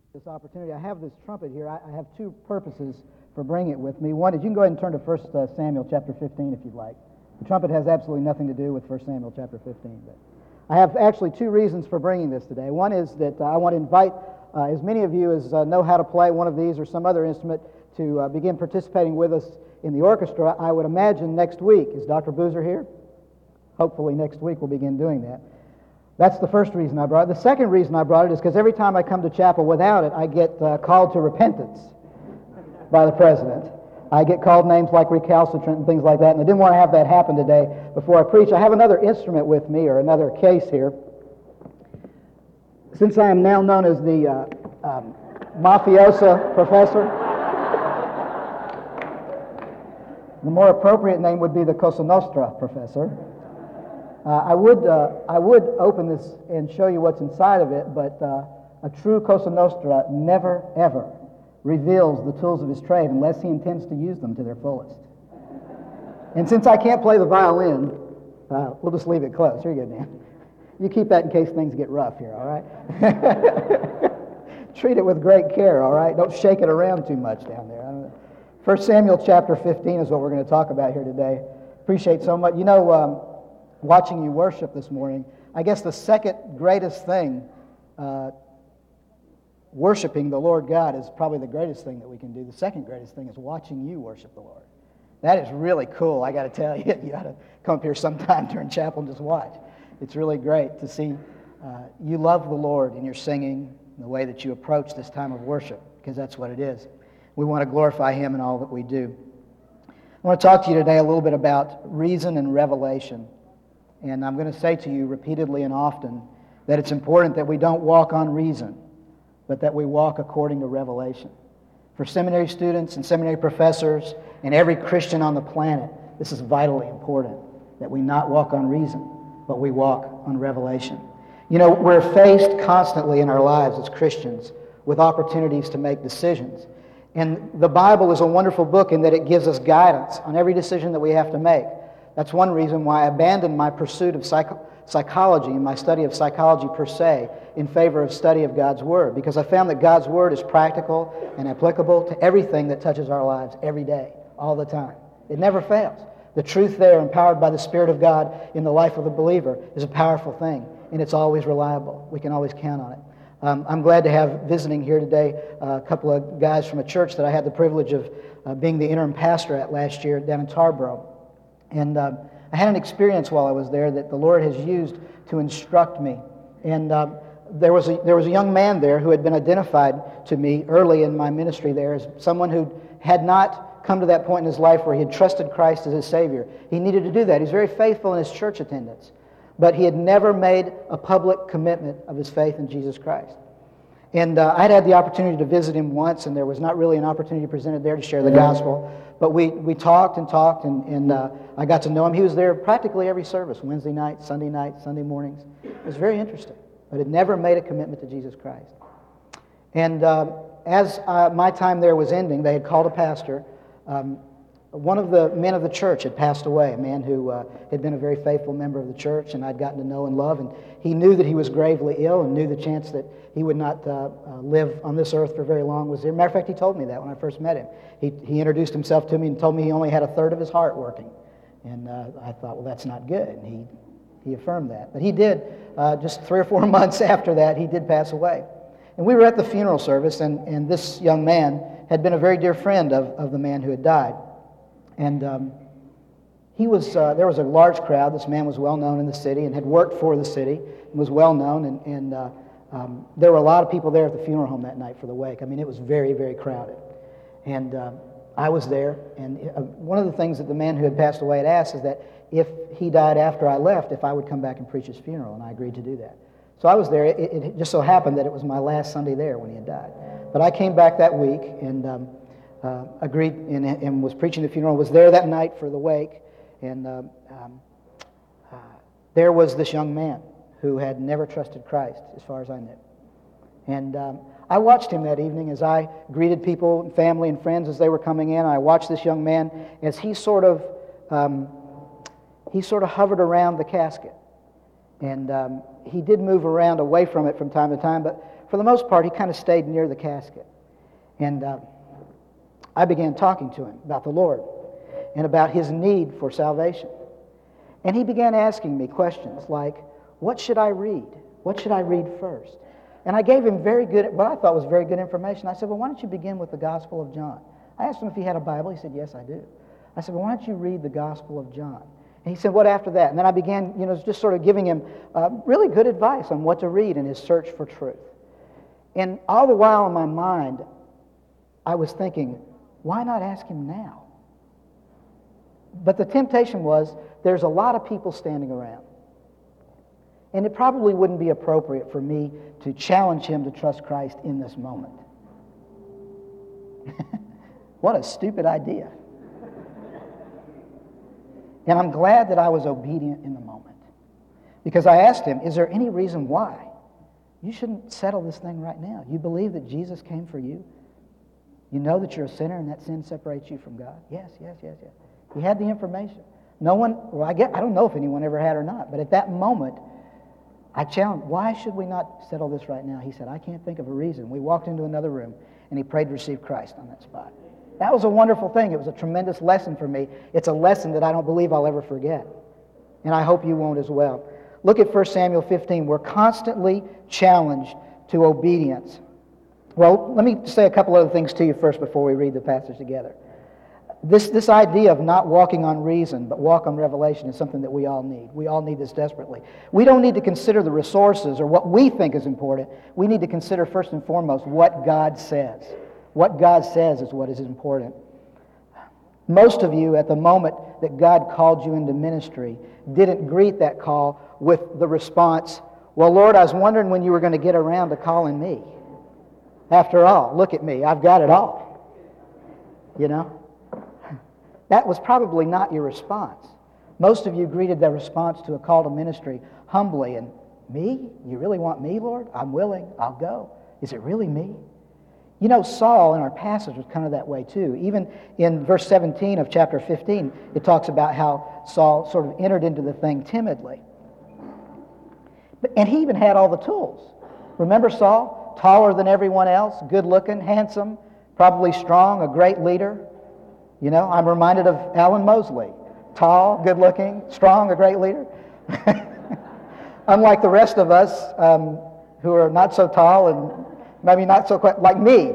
This opportunity. I have this trumpet here. I have two purposes for bringing it with me. One is you can go ahead and turn to 1 Samuel chapter 15 if you'd like. The trumpet has absolutely nothing to do with 1 Samuel chapter 15. But I have actually two reasons for bringing this today. One is that I want to invite as many of you as know how to play one of these or some other instrument to begin participating with us in the orchestra. I would imagine next week. Is Dr. Boozer here? Hopefully next week we'll begin doing that. That's the first reason I brought it. The second reason I brought it is because every time I come to chapel without it, I get called to repentance by the president. I get called names like recalcitrant and things like that, and I didn't want to have that happen today before I preach. I have another instrument with me, or another case here. Since I am now known as the mafiosa professor, the more appropriate name would be the Cosa Nostra professor. I would open this and show you what's inside of it, but a true Cosa Nostra never, ever reveals the tools of his trade unless he intends to use them to their fullest. And since I can't play the violin, we'll just leave it closed. Here you go, Dan. You keep that in case things get rough here, all right? Treat it with great care, all right? Don't shake it around too much down there. 1 Samuel chapter 15 is what we're going to talk about here today. Appreciate so much. You know, watching you worship this morning, I guess the second greatest thing, worshiping the Lord God is probably the greatest thing that we can do. The second greatest thing is watching you worship the Lord. That is really cool, I got to tell you. You ought to come up here sometime during chapel and just watch. It's really great to see you love the Lord in your singing, the way that you approach this time of worship, because that's what it is. We want to glorify Him in all that we do. I want to talk to you today a little bit about reason and revelation. And I'm going to say to you repeatedly and often that it's important that we don't walk on reason, but that we walk according to revelation. For seminary students and seminary professors and every Christian on the planet, this is vitally important, that we not walk on reason, but we walk on revelation. You know, we're faced constantly in our lives as Christians with opportunities to make decisions. And the Bible is a wonderful book in that it gives us guidance on every decision that we have to make. That's one reason why I abandoned my pursuit of psychology and my study of psychology per se in favor of study of God's Word, because I found that God's Word is practical and applicable to everything that touches our lives every day, all the time. It never fails. The truth there, empowered by the Spirit of God in the life of the believer, is a powerful thing, and it's always reliable. We can always count on it. I'm glad to have visiting here today a couple of guys from a church that I had the privilege of being the interim pastor at last year down in Tarboro. And I had an experience while I was there that the Lord has used to instruct me. And there was a young man there who had been identified to me early in my ministry there as someone who had not come to that point in his life where he had trusted Christ as his Savior. He needed to do that. He's very faithful in his church attendance, but he had never made a public commitment of his faith in Jesus Christ. And I had the opportunity to visit him once, and there was not really an opportunity presented there to share the gospel. But we talked, and I got to know him. He was there practically every service, Wednesday night, Sunday mornings. It was very interesting, but had never made a commitment to Jesus Christ. And as my time there was ending, they had called a pastor. One of the men of the church had passed away, a man who had been a very faithful member of the church, and I'd gotten to know and love. And he knew that he was gravely ill and knew the chance that he would not live on this earth for very long was there. Matter of fact, he told me that when I first met him. He introduced himself to me and told me he only had a third of his heart working. And I thought, well, that's not good. And he affirmed that. But he did, just 3 or 4 months after that, he did pass away. And we were at the funeral service, and this young man had been a very dear friend of the man who had died. And there was a large crowd. This man was well known in the city and had worked for the city and was well known. And there were a lot of people there at the funeral home that night for the wake. I mean, it was very, very crowded. And I was there. And one of the things that the man who had passed away had asked is that if he died after I left, if I would come back and preach his funeral. And I agreed to do that. So I was there. It just so happened that it was my last Sunday there when he had died. But I came back that week and agreed and was preaching the funeral, was there that night for the wake, and there was this young man who had never trusted Christ, as far as I knew. And I watched him that evening as I greeted people, family and friends as they were coming in. I watched this young man as he sort of hovered around the casket. And he did move around away from it from time to time, but for the most part, he kind of stayed near the casket. And I began talking to him about the Lord and about his need for salvation. And he began asking me questions like, what should I read? What should I read first? And I gave him what I thought was very good information. I said, well, why don't you begin with the Gospel of John? I asked him if he had a Bible. He said, yes, I do. I said, well, why don't you read the Gospel of John? And he said, what after that? And then I began, just sort of giving him really good advice on what to read in his search for truth. And all the while in my mind, I was thinking, why not ask him now? But the temptation was, there's a lot of people standing around. And it probably wouldn't be appropriate for me to challenge him to trust Christ in this moment. What a stupid idea. And I'm glad that I was obedient in the moment. Because I asked him, is there any reason why you shouldn't settle this thing right now? You believe that Jesus came for you? You know that you're a sinner and that sin separates you from God? Yes. He had the information. No one, I don't know if anyone ever had or not, but at that moment, I challenged, why should we not settle this right now? He said, I can't think of a reason. We walked into another room, and he prayed to receive Christ on that spot. That was a wonderful thing. It was a tremendous lesson for me. It's a lesson that I don't believe I'll ever forget. And I hope you won't as well. Look at 1 Samuel 15. We're constantly challenged to obedience. Well, let me say a couple other things to you first before we read the passage together. This idea of not walking on reason, but walk on revelation is something that we all need. We all need this desperately. We don't need to consider the resources or what we think is important. We need to consider first and foremost what God says. What God says is what is important. Most of you, at the moment that God called you into ministry, didn't greet that call with the response, well, Lord, I was wondering when you were going to get around to calling me. After all, look at me. I've got it all. That was probably not your response. Most of you greeted that response to a call to ministry humbly and, me? You really want me, Lord? I'm willing. I'll go. Is it really me? Saul in our passage was kind of that way too. Even in verse 17 of chapter 15, it talks about how Saul sort of entered into the thing timidly. And he even had all the tools. Remember Saul? Taller than everyone else, good looking, handsome, probably strong, a great leader. I'm reminded of Alan Mosley. Tall, good-looking, strong, a great leader. Unlike the rest of us who are not so tall and maybe not so quite like me.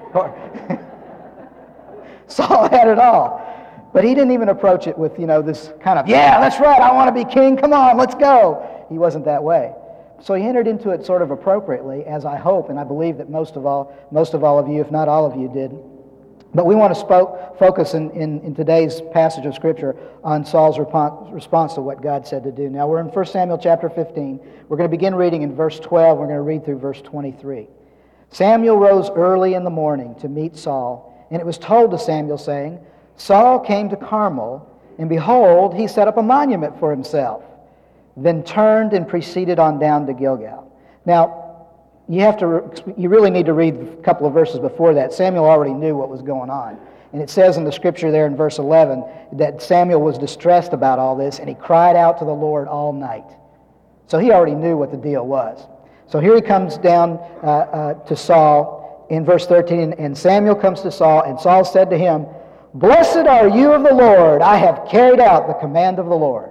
Saul had it all. But he didn't even approach it with, this kind of, yeah, that's right, I want to be king, come on, let's go. He wasn't that way. So he entered into it sort of appropriately, as I hope, and I believe that most of all of you, if not all of you, did. But we want to focus in today's passage of Scripture on Saul's response to what God said to do. Now, we're in 1 Samuel chapter 15. We're going to begin reading in verse 12. We're going to read through verse 23. Samuel rose early in the morning to meet Saul, and it was told to Samuel, saying, Saul came to Carmel, and behold, he set up a monument for himself, then turned and proceeded on down to Gilgal. Now, you really need to read a couple of verses before that. Samuel already knew what was going on. And it says in the Scripture there in verse 11 that Samuel was distressed about all this, and he cried out to the Lord all night. So he already knew what the deal was. So here he comes down to Saul in verse 13, and Samuel comes to Saul, and Saul said to him, Blessed are you of the Lord, I have carried out the command of the Lord.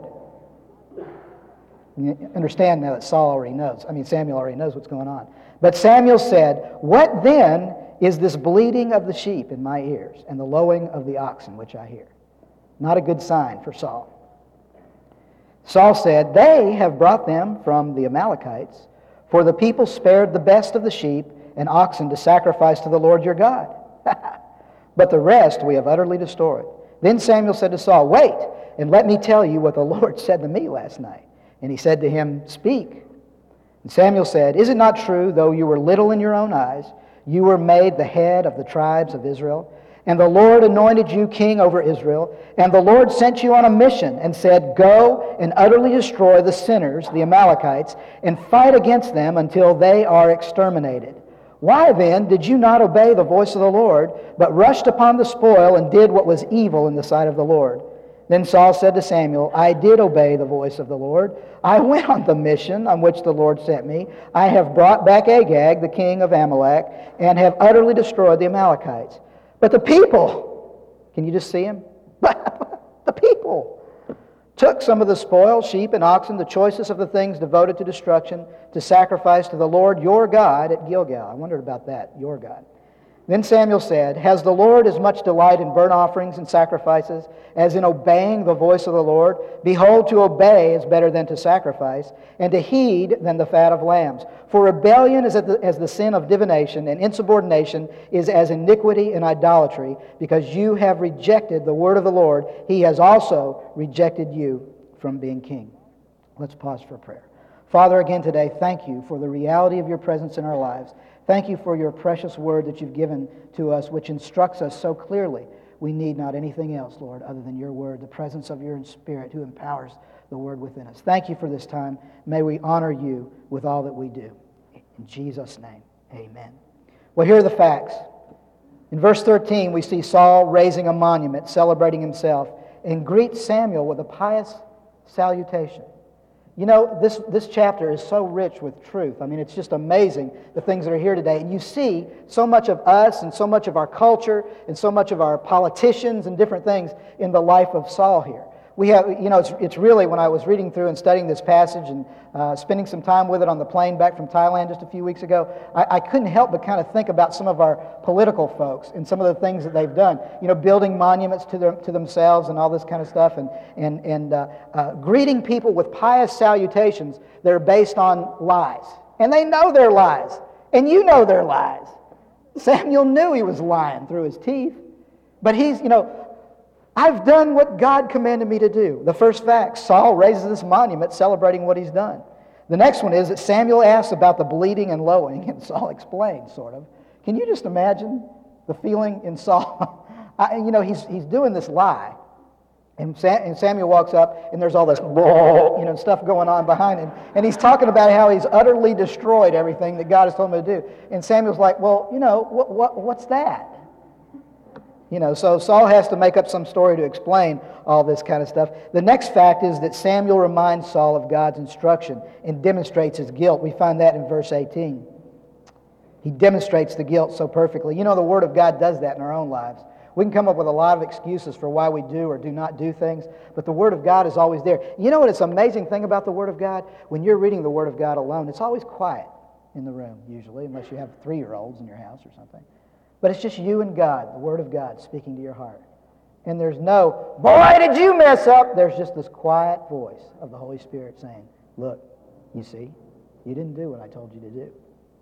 You understand now that Samuel already knows what's going on. But Samuel said, What then is this bleating of the sheep in my ears and the lowing of the oxen which I hear? Not a good sign for Saul. Saul said, They have brought them from the Amalekites, for the people spared the best of the sheep and oxen to sacrifice to the Lord your God. But the rest we have utterly destroyed. Then Samuel said to Saul, Wait, and let me tell you what the Lord said to me last night. And he said to him, Speak. And Samuel said, Is it not true, though you were little in your own eyes, you were made the head of the tribes of Israel? And the Lord anointed you king over Israel. And the Lord sent you on a mission and said, Go and utterly destroy the sinners, the Amalekites, and fight against them until they are exterminated. Why then did you not obey the voice of the Lord, but rushed upon the spoil and did what was evil in the sight of the Lord? Then Saul said to Samuel, I did obey the voice of the Lord. I went on the mission on which the Lord sent me. I have brought back Agag, the king of Amalek, and have utterly destroyed the Amalekites. But the people, can you just see him? The people took some of the spoil, sheep and oxen, the choicest of the things devoted to destruction, to sacrifice to the Lord your God at Gilgal. I wondered about that, your God. Then Samuel said, Has the Lord as much delight in burnt offerings and sacrifices as in obeying the voice of the Lord? Behold, to obey is better than to sacrifice, and to heed than the fat of lambs. For rebellion is as the sin of divination, and insubordination is as iniquity and idolatry. Because you have rejected the word of the Lord, he has also rejected you from being king. Let's pause for prayer. Father, again today, thank you for the reality of your presence in our lives. Thank you for your precious word that you've given to us, which instructs us so clearly. We need not anything else, Lord, other than your word, the presence of your Spirit who empowers the word within us. Thank you for this time. May we honor you with all that we do. In Jesus' name, amen. Well, here are the facts. In verse 13, we see Saul raising a monument, celebrating himself, and greets Samuel with a pious salutation. You know, this chapter is so rich with truth. I mean, it's just amazing, the things that are here today. And you see so much of us and so much of our culture and so much of our politicians and different things in the life of Saul here. We have, you know, it's really, when I was reading through and studying this passage and spending some time with it on the plane back from Thailand just a few weeks ago, I couldn't help but kind of think about some of our political folks and some of the things that they've done. You know, building monuments to themselves and all this kind of stuff, and greeting people with pious salutations that are based on lies. And they know they're lies. And you know they're lies. Samuel knew he was lying through his teeth. But he's, you know, I've done what God commanded me to do. The first fact, Saul raises this monument celebrating what he's done. The next one is that Samuel asks about the bleating and lowing, and Saul explains, sort of. Can you just imagine the feeling in Saul? You know, he's doing this lie, and Samuel walks up, and there's all this, you know, stuff going on behind him, and he's talking about how he's utterly destroyed everything that God has told him to do. And Samuel's like, well, you know, what's that? You know, so Saul has to make up some story to explain all this kind of stuff. The next fact is that Samuel reminds Saul of God's instruction and demonstrates his guilt. We find that in verse 18. He demonstrates the guilt so perfectly. You know, the Word of God does that in our own lives. We can come up with a lot of excuses for why we do or do not do things, but the Word of God is always there. You know what? It's an amazing thing about the Word of God? When you're reading the Word of God alone, it's always quiet in the room, usually, unless you have 3-year-olds in your house or something. But it's just you and God, the Word of God, speaking to your heart. And there's no, boy, did you mess up. There's just this quiet voice of the Holy Spirit saying, look, you see, you didn't do what I told you to do.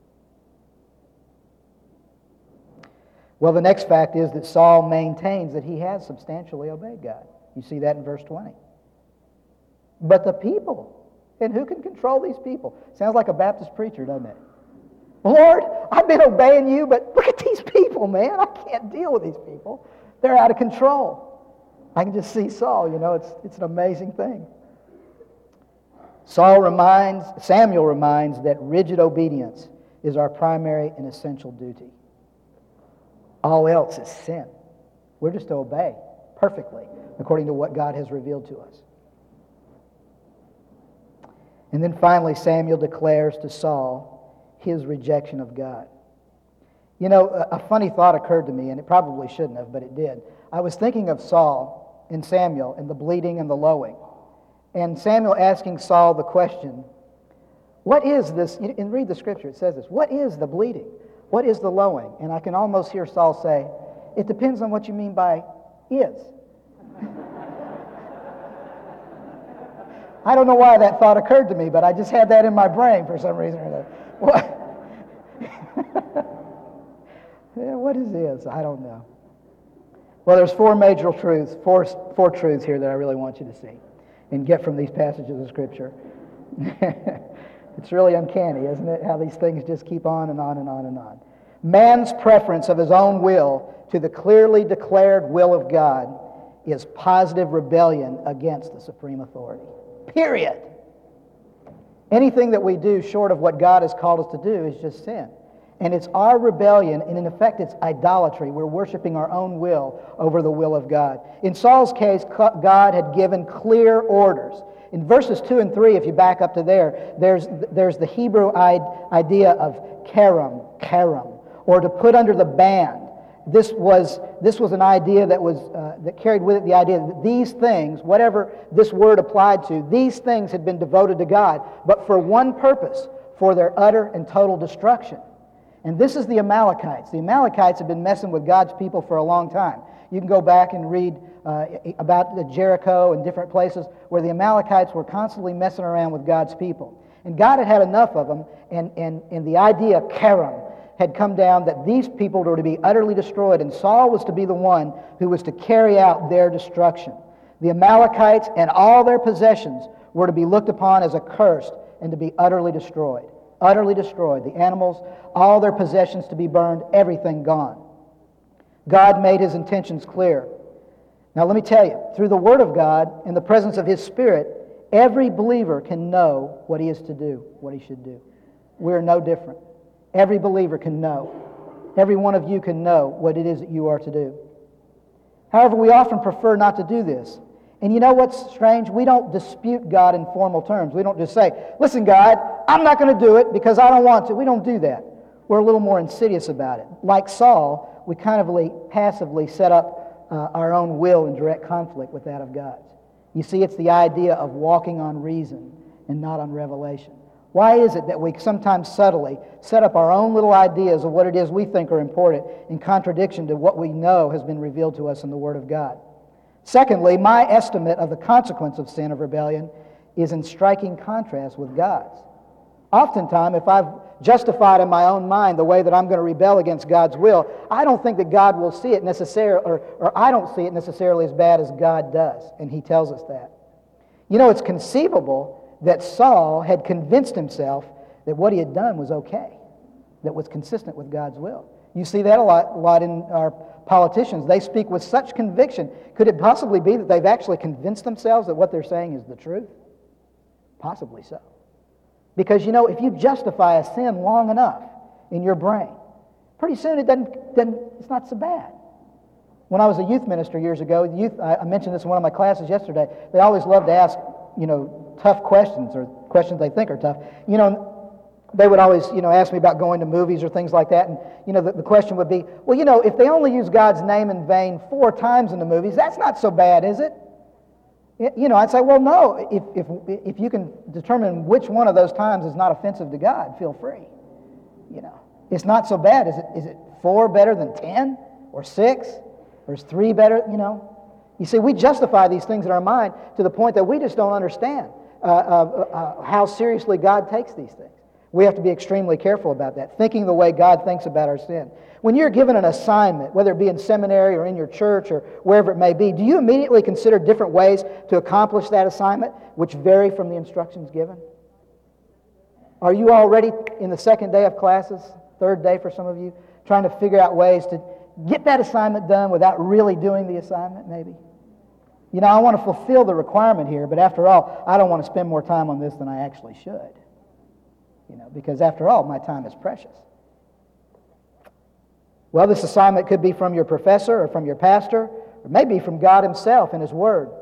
Well, the next fact is that Saul maintains that he has substantially obeyed God. You see that in verse 20. But the people, and who can control these people? Sounds like a Baptist preacher, doesn't it? Lord, I've been obeying you, but look at these people, man. I can't deal with these people. They're out of control. I can just see Saul, you know, it's an amazing thing. Samuel reminds that rigid obedience is our primary and essential duty. All else is sin. We're just to obey perfectly according to what God has revealed to us. And then finally, Samuel declares to Saul his rejection of God. You know, a funny thought occurred to me, and it probably shouldn't have, but it did. I was thinking of Saul and Samuel and the bleating and the lowing. And Samuel asking Saul the question, what is this? And read the scripture, it says this. What is the bleating? What is the lowing? And I can almost hear Saul say, it depends on what you mean by is. I don't know why that thought occurred to me, but I just had that in my brain for some reason or another. What is this? I don't know. Well, there's four major truths, four truths here that I really want you to see and get from these passages of Scripture. It's really uncanny, isn't it, how these things just keep on and on and on and on. Man's preference of his own will to the clearly declared will of God is positive rebellion against the supreme authority. Period. Anything that we do short of what God has called us to do is just sin. And it's our rebellion, and in effect it's idolatry. We're worshiping our own will over the will of God. In Saul's case, God had given clear orders. In verses 2 and 3, if you back up to there, there's the Hebrew idea of karam, or to put under the ban. This was an idea that carried with it the idea that these things, whatever this word applied to, these things had been devoted to God, but for one purpose, for their utter and total destruction. And this is the Amalekites. The Amalekites have been messing with God's people for a long time. You can go back and read about Jericho and different places where the Amalekites were constantly messing around with God's people. And God had had enough of them, and the idea of karam had come down that these people were to be utterly destroyed, and Saul was to be the one who was to carry out their destruction. The Amalekites and all their possessions were to be looked upon as accursed and to be utterly destroyed. Utterly destroyed. The animals, all their possessions to be burned, everything gone. God made His intentions clear. Now let me tell you, through the Word of God and the presence of His Spirit, every believer can know what he is to do, what he should do. We're no different. Every believer can know. Every one of you can know what it is that you are to do. However, we often prefer not to do this. And you know what's strange? We don't dispute God in formal terms. We don't just say, listen, God, I'm not going to do it because I don't want to. We don't do that. We're a little more insidious about it. Like Saul, we kind of passively set up our own will in direct conflict with that of God's. You see, it's the idea of walking on reason and not on revelation. Why is it that we sometimes subtly set up our own little ideas of what it is we think are important in contradiction to what we know has been revealed to us in the Word of God? Secondly, my estimate of the consequence of sin of rebellion is in striking contrast with God's. Oftentimes, if I've justified in my own mind the way that I'm going to rebel against God's will, I don't think that God will see it necessarily, or I don't see it necessarily as bad as God does, and He tells us that. You know, it's conceivable that Saul had convinced himself that what he had done was okay, that was consistent with God's will. You see that a lot in our politicians. They speak with such conviction. Could it possibly be that they've actually convinced themselves that what they're saying is the truth? Possibly so. Because, you know, if you justify a sin long enough in your brain, pretty soon it's not so bad. When I was a youth minister years ago, I mentioned this in one of my classes yesterday, they always love to ask, tough questions or questions they think are tough. They would always, ask me about going to movies or things like that. And, the question would be, well, if they only use God's name in vain 4 times in the movies, that's not so bad, is it? I'd say, well, no. If you can determine which one of those times is not offensive to God, feel free. It's not so bad. Is it 4 better than 10 or 6? Or is 3 better? You see, we justify these things in our mind to the point that we just don't understand how seriously God takes these things. We have to be extremely careful about that, thinking the way God thinks about our sin. When you're given an assignment, whether it be in seminary or in your church or wherever it may be, do you immediately consider different ways to accomplish that assignment, which vary from the instructions given? Are you already in the second day of classes, third day for some of you, trying to figure out ways to get that assignment done without really doing the assignment, maybe? I want to fulfill the requirement here, but after all, I don't want to spend more time on this than I actually should. Because after all, my time is precious. Well, this assignment could be from your professor or from your pastor, or maybe from God Himself in His Word.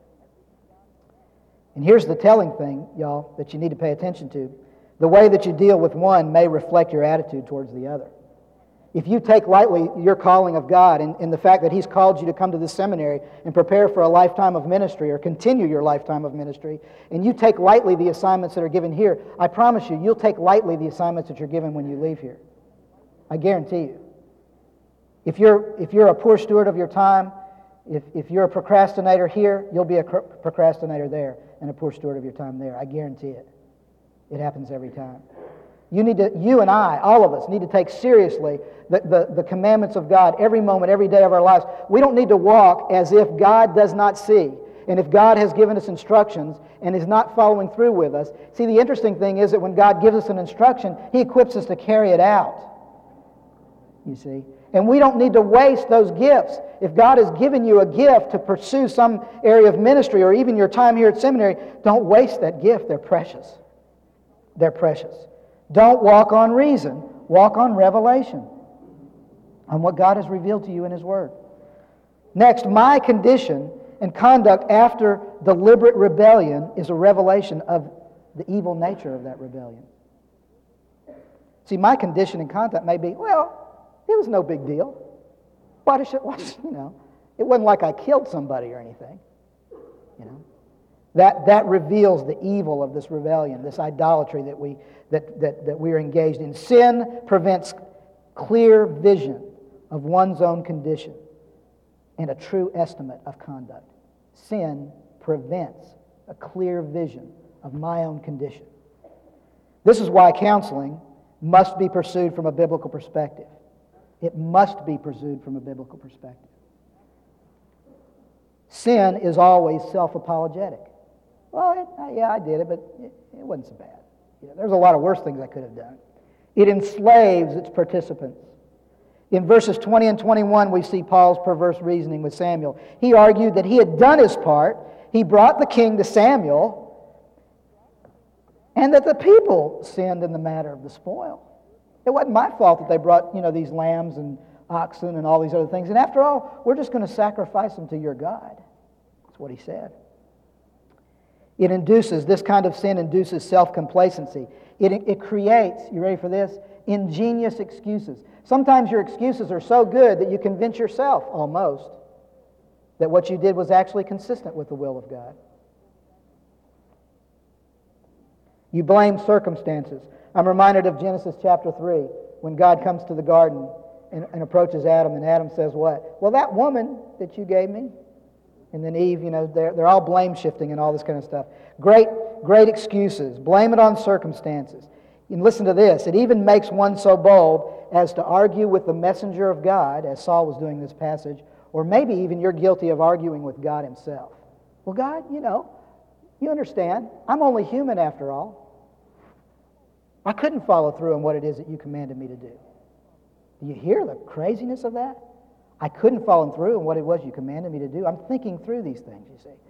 And here's the telling thing, y'all, that you need to pay attention to. The way that you deal with one may reflect your attitude towards the other. If you take lightly your calling of God and the fact that He's called you to come to this seminary and prepare for a lifetime of ministry or continue your lifetime of ministry, and you take lightly the assignments that are given here, I promise you, you'll take lightly the assignments that you're given when you leave here. I guarantee you. If you're a poor steward of your time, if you're a procrastinator here, you'll be a procrastinator there and a poor steward of your time there. I guarantee it. It happens every time. You and I, all of us, need to take seriously the commandments of God every moment, every day of our lives. We don't need to walk as if God does not see. And if God has given us instructions and is not following through with us. See, the interesting thing is that when God gives us an instruction, He equips us to carry it out. You see? And we don't need to waste those gifts. If God has given you a gift to pursue some area of ministry or even your time here at seminary, don't waste that gift. They're precious. They're precious. Don't walk on reason. Walk on revelation, on what God has revealed to you in His Word. Next, my condition and conduct after deliberate rebellion is a revelation of the evil nature of that rebellion. See, my condition and conduct may be, well, it was no big deal. But it wasn't like I killed somebody or anything. That reveals the evil of this rebellion, this idolatry that we are engaged in. Sin prevents clear vision of one's own condition and a true estimate of conduct. Sin prevents a clear vision of my own condition. This is why counseling must be pursued from a biblical perspective. It must be pursued from a biblical perspective. Sin is always self-apologetic. Well, I did it, but it wasn't so bad. There's a lot of worse things I could have done. It enslaves its participants. In verses 20 and 21, we see Paul's perverse reasoning with Samuel. He argued that he had done his part. He brought the king to Samuel, and that the people sinned in the matter of the spoil. It wasn't my fault that they brought, these lambs and oxen and all these other things. And after all, we're just going to sacrifice them to your God. That's what he said. This kind of sin induces self-complacency. It creates, you ready for this? Ingenious excuses. Sometimes your excuses are so good that you convince yourself, almost, that what you did was actually consistent with the will of God. You blame circumstances. I'm reminded of Genesis chapter 3, when God comes to the garden and approaches Adam, and Adam says what? Well, that woman that you gave me. And then Eve, they're all blame shifting and all this kind of stuff. Great excuses. Blame it on circumstances. And listen to this. It even makes one so bold as to argue with the messenger of God, as Saul was doing in this passage, or maybe even you're guilty of arguing with God Himself. Well, God, you understand. I'm only human after all. I couldn't follow through on what it is that you commanded me to do. Do you hear the craziness of that? I couldn't follow through on what it was you commanded me to do. I'm thinking through these things, you see.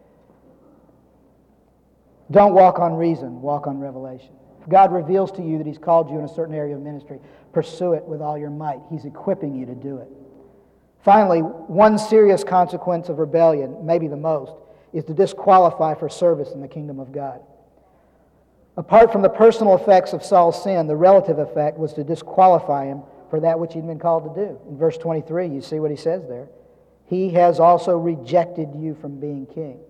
Don't walk on reason, walk on revelation. If God reveals to you that He's called you in a certain area of ministry, pursue it with all your might. He's equipping you to do it. Finally, one serious consequence of rebellion, maybe the most, is to disqualify for service in the kingdom of God. Apart from the personal effects of Saul's sin, the relative effect was to disqualify him for that which he'd been called to do. In verse 23, you see what he says there. He has also rejected you from being king.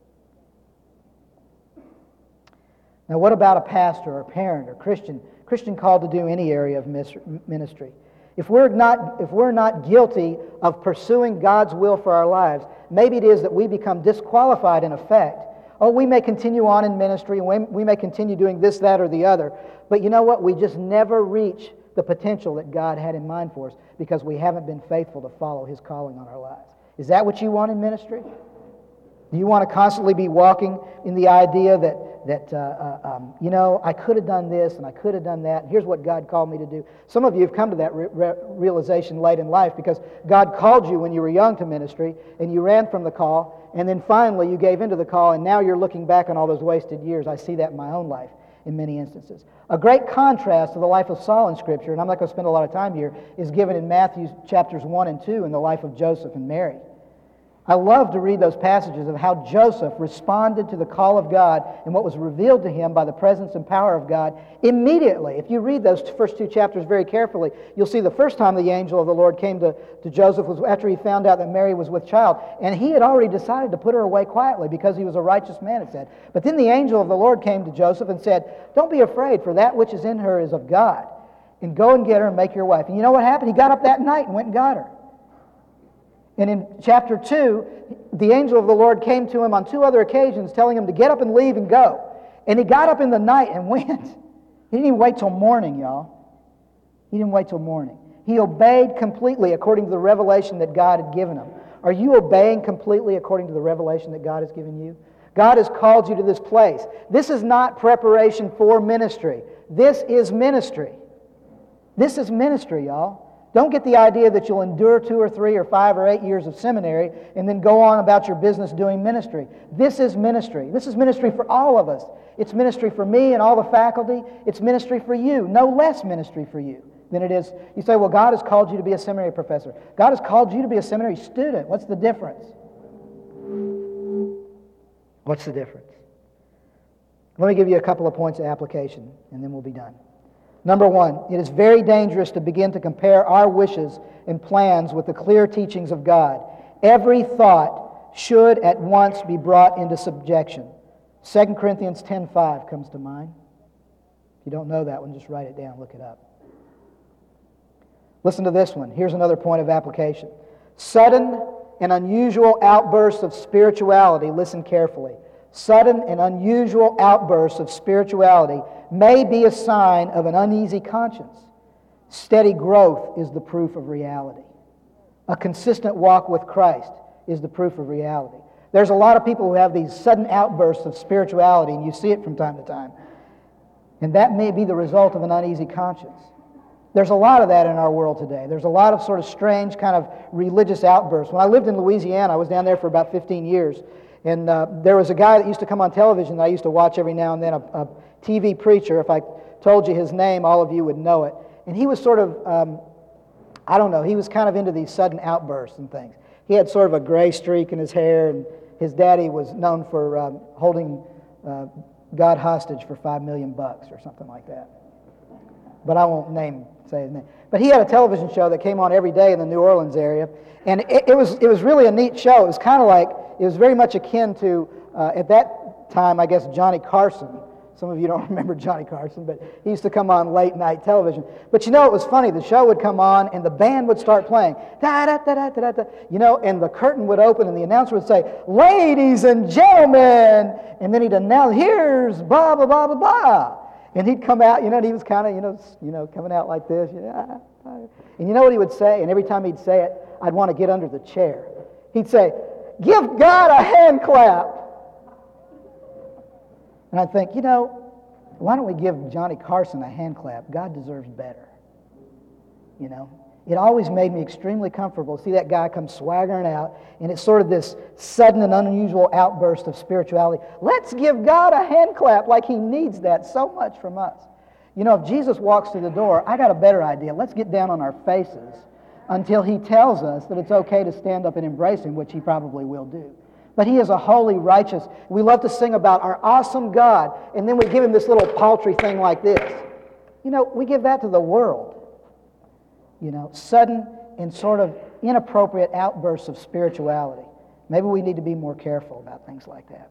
Now, what about a pastor or a parent or Christian called to do any area of ministry? If we're not guilty of pursuing God's will for our lives, maybe it is that we become disqualified in effect. Oh, we may continue on in ministry, and we may continue doing this, that, or the other, but you know what? We just never reach the potential that God had in mind for us because we haven't been faithful to follow His calling on our lives. Is that what you want in ministry? Do you want to constantly be walking in the idea that I could have done this and I could have done that, and here's what God called me to do? Some of you have come to that realization late in life because God called you when you were young to ministry, and you ran from the call, and then finally you gave into the call, and now you're looking back on all those wasted years. I see that in my own life in many instances. A great contrast to the life of Saul in Scripture, and I'm not going to spend a lot of time here, is given in Matthew chapters 1 and 2 in the life of Joseph and Mary. I love to read those passages of how Joseph responded to the call of God and what was revealed to him by the presence and power of God immediately. If you read those first two chapters very carefully, you'll see the first time the angel of the Lord came to Joseph was after he found out that Mary was with child. And he had already decided to put her away quietly because he was a righteous man, it said. But then the angel of the Lord came to Joseph and said, "Don't be afraid, for that which is in her is of God. And go and get her and make your wife." And you know what happened? He got up that night and went and got her. And in chapter 2, the angel of the Lord came to him on 2 other occasions telling him to get up and leave and go. And he got up in the night and went. He didn't even wait till morning, y'all. He didn't wait till morning. He obeyed completely according to the revelation that God had given him. Are you obeying completely according to the revelation that God has given you? God has called you to this place. This is not preparation for ministry. This is ministry. This is ministry, y'all. Don't get the idea that you'll endure 2 or 3 or 5 or 8 years of seminary and then go on about your business doing ministry. This is ministry. This is ministry for all of us. It's ministry for me and all the faculty. It's ministry for you. No less ministry for you. than it is. You say, well, God has called you to be a seminary professor. God has called you to be a seminary student. What's the difference? What's the difference? Let me give you a couple of points of application, and then we'll be done. Number one, it is very dangerous to begin to compare our wishes and plans with the clear teachings of God. Every thought should at once be brought into subjection. 2 Corinthians 10:5 comes to mind. If you don't know that one, just write it down, look it up. Listen to this one. Here's another point of application. Sudden and unusual outbursts of spirituality, listen carefully. Sudden and unusual outbursts of spirituality may be a sign of an uneasy conscience. Steady growth is the proof of reality. A consistent walk with Christ is the proof of reality. There's a lot of people who have these sudden outbursts of spirituality, and you see it from time to time. And that may be the result of an uneasy conscience. There's a lot of that in our world today. There's a lot of sort of strange kind of religious outbursts. When I lived in Louisiana, I was down there for about 15 years, and there was a guy that used to come on television that I used to watch every now and then, a TV preacher. If I told you his name, all of you would know it. And he was sort of, I don't know, he was kind of into these sudden outbursts and things. He had sort of a gray streak in his hair, and his daddy was known for holding God hostage for $5 million or something like that. But I won't say his name. But he had a television show that came on every day in the New Orleans area, and it was really a neat show. It was kind of like, it was very much akin to, at that time, I guess, Johnny Carson. Some of you don't remember Johnny Carson, but he used to come on late night television. But you know, it was funny. The show would come on, and the band would start playing. Da-da-da-da-da-da. You know, and the curtain would open, and the announcer would say, "Ladies and gentlemen," and then he'd announce, "Here's blah, blah, blah, blah, blah." And he'd come out, you know, and he was kind of, coming out like this. And you know what he would say? And every time he'd say it, I'd want to get under the chair. He'd say, "Give God a hand clap." And I think, why don't we give Johnny Carson a hand clap? God deserves better. It always made me extremely comfortable to see that guy come swaggering out, and it's sort of this sudden and unusual outburst of spirituality. Let's give God a hand clap, like He needs that so much from us. If Jesus walks through the door, I got a better idea. Let's get down on our faces until He tells us that it's okay to stand up and embrace Him, which He probably will do. But He is a holy, righteous. We love to sing about our awesome God, and then we give Him this little paltry thing like this. We give that to the world. Sudden and sort of inappropriate outbursts of spirituality. Maybe we need to be more careful about things like that.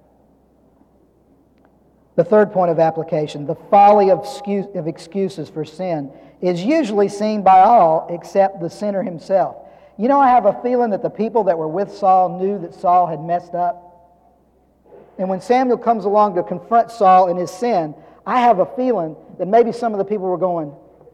The third point of application, the folly of excuses for sin is usually seen by all except the sinner himself. I have a feeling that the people that were with Saul knew that Saul had messed up. And when Samuel comes along to confront Saul in his sin, I have a feeling that maybe some of the people were going,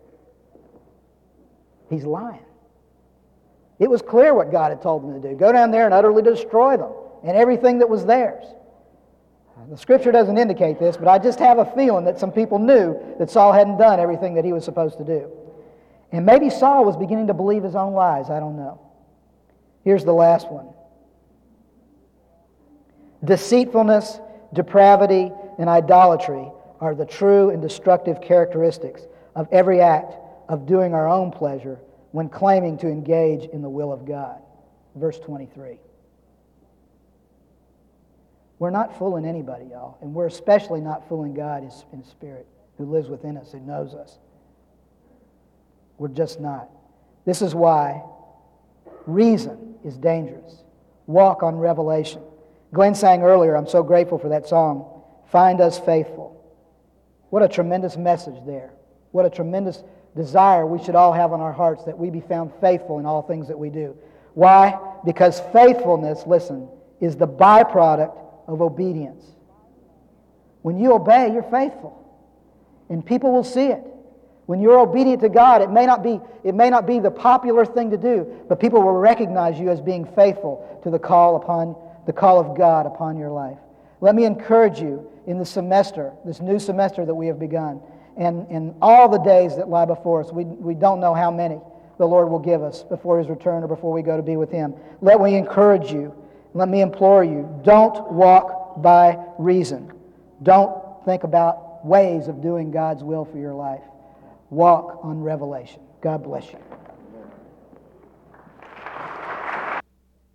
"He's lying." It was clear what God had told them to do. Go down there and utterly destroy them and everything that was theirs. The Scripture doesn't indicate this, but I just have a feeling that some people knew that Saul hadn't done everything that he was supposed to do. And maybe Saul was beginning to believe his own lies. I don't know. Here's the last one. Deceitfulness, depravity, and idolatry are the true and destructive characteristics of every act of doing our own pleasure when claiming to engage in the will of God. Verse 23. We're not fooling anybody, y'all, and we're especially not fooling God in Spirit, who lives within us, who knows us. We're just not. This is why reason is dangerous. Walk on revelation. Glenn sang earlier, I'm so grateful for that song, "Find Us Faithful." What a tremendous message there. What a tremendous desire we should all have on our hearts, that we be found faithful in all things that we do. Why? Because faithfulness, listen, is the byproduct of obedience. When you obey, you're faithful. And people will see it. When you're obedient to God, it may not be the popular thing to do, but people will recognize you as being faithful to the call of God upon your life. Let me encourage you in this semester, this new semester that we have begun, and in all the days that lie before us. We don't know how many the Lord will give us before His return or before we go to be with Him. Let me encourage you. Let me implore you. Don't walk by reason. Don't think about ways of doing God's will for your life. Walk on revelation. God bless you.